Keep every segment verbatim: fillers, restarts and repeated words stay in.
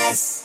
Express.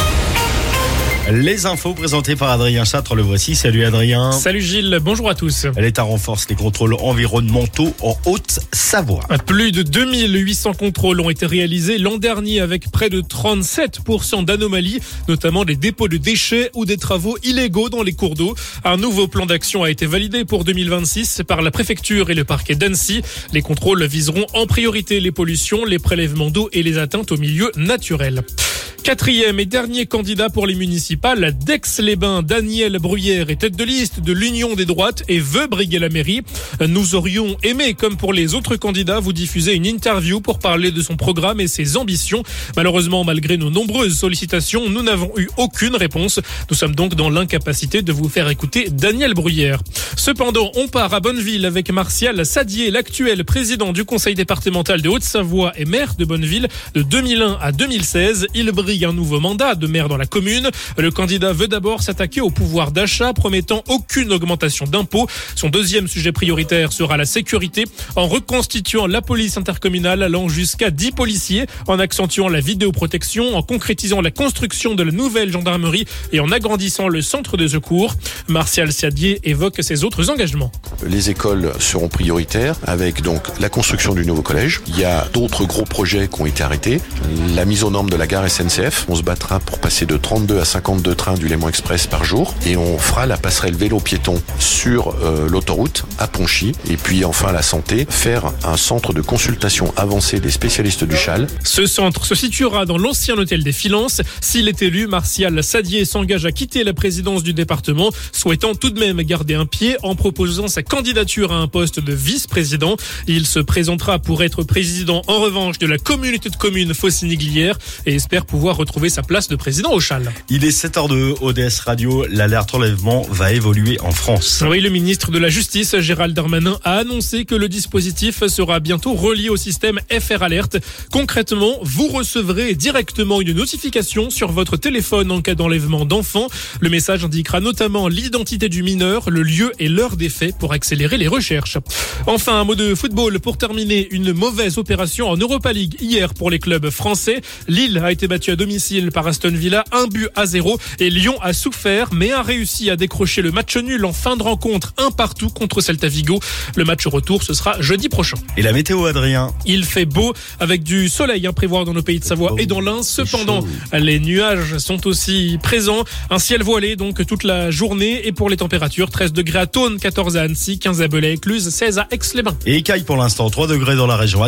Les infos présentées par Adrien Châtre, le voici. Salut Adrien. Salut Gilles, bonjour à tous. L'État renforce les contrôles environnementaux en Haute-Savoie. Plus de deux mille huit cents contrôles ont été réalisés l'an dernier avec près de trente-sept pour cent d'anomalies, notamment des dépôts de déchets ou des travaux illégaux dans les cours d'eau. Un nouveau plan d'action a été validé pour deux mille vingt-six par la préfecture et le parquet d'Annecy. Les contrôles viseront en priorité les pollutions, les prélèvements d'eau et les atteintes au milieu naturel. Quatrième et dernier candidat pour les municipales d'Aix-les-Bains, Daniel Bruyère est tête de liste de l'Union des droites et veut briguer la mairie. Nous aurions aimé, comme pour les autres candidats, vous diffuser une interview pour parler de son programme et ses ambitions. Malheureusement, malgré nos nombreuses sollicitations, nous n'avons eu aucune réponse. Nous sommes donc dans l'incapacité de vous faire écouter Daniel Bruyère. Cependant, on part à Bonneville avec Martial Sadier, l'actuel président du conseil départemental de Haute-Savoie et maire de Bonneville de deux mille un à deux mille seize. Il brille un nouveau mandat de maire dans la commune. Le candidat veut d'abord s'attaquer au pouvoir d'achat, promettant aucune augmentation d'impôts. Son deuxième sujet prioritaire sera la sécurité, en reconstituant la police intercommunale allant jusqu'à dix policiers, en accentuant la vidéoprotection, en concrétisant la construction de la nouvelle gendarmerie et en agrandissant le centre de secours. Martial Sadier évoque ses autres engagements. Les écoles seront prioritaires avec donc la construction du nouveau collège. Il y a d'autres gros projets qui ont été arrêtés. La mise aux normes de la gare S N C F. On se battra pour passer de trente-deux à cinquante-deux trains du Léman Express par jour. Et on fera la passerelle vélo-piéton sur euh, l'autoroute à Ponchy. Et puis enfin la santé, faire un centre de consultation avancé des spécialistes du châle. Ce centre se situera dans l'ancien hôtel des Finances. S'il est élu, Martial Sadier s'engage à quitter la présidence du département, souhaitant tout de même garder un pied en proposant sa candidature à un poste de vice-président. Il se présentera pour être président en revanche de la communauté de communes Faucigny-Glières et espère pouvoir retrouver sa place de président au Châle. Il est sept heures deux, O D S Radio. L'alerte enlèvement va évoluer en France. Oui, le ministre de la Justice, Gérald Darmanin, a annoncé que le dispositif sera bientôt relié au système F R Alert. Concrètement, vous recevrez directement une notification sur votre téléphone en cas d'enlèvement d'enfants. Le message indiquera notamment l'identité du mineur, le lieu et l'heure des faits pour accélérer les recherches. Enfin, un mot de football pour terminer. Une mauvaise opération en Europa League hier pour les clubs français. Lille a été battu à domicile par Aston Villa, un but à zéro, et Lyon a souffert mais a réussi à décrocher le match nul en fin de rencontre, un partout contre Celta Vigo. Le match retour, ce sera jeudi prochain. Et la météo, Adrien? Il fait beau avec du soleil à prévoir dans nos pays de Savoie et dans l'Ain. Cependant, les nuages sont aussi présents. Un ciel voilé donc toute la journée, et pour les températures, treize degrés à Thônes, quatorze à Annecy, quinze à Belley-Écluse, seize à Aix-les-Bains. Et Caille pour l'instant, trois degrés dans la région.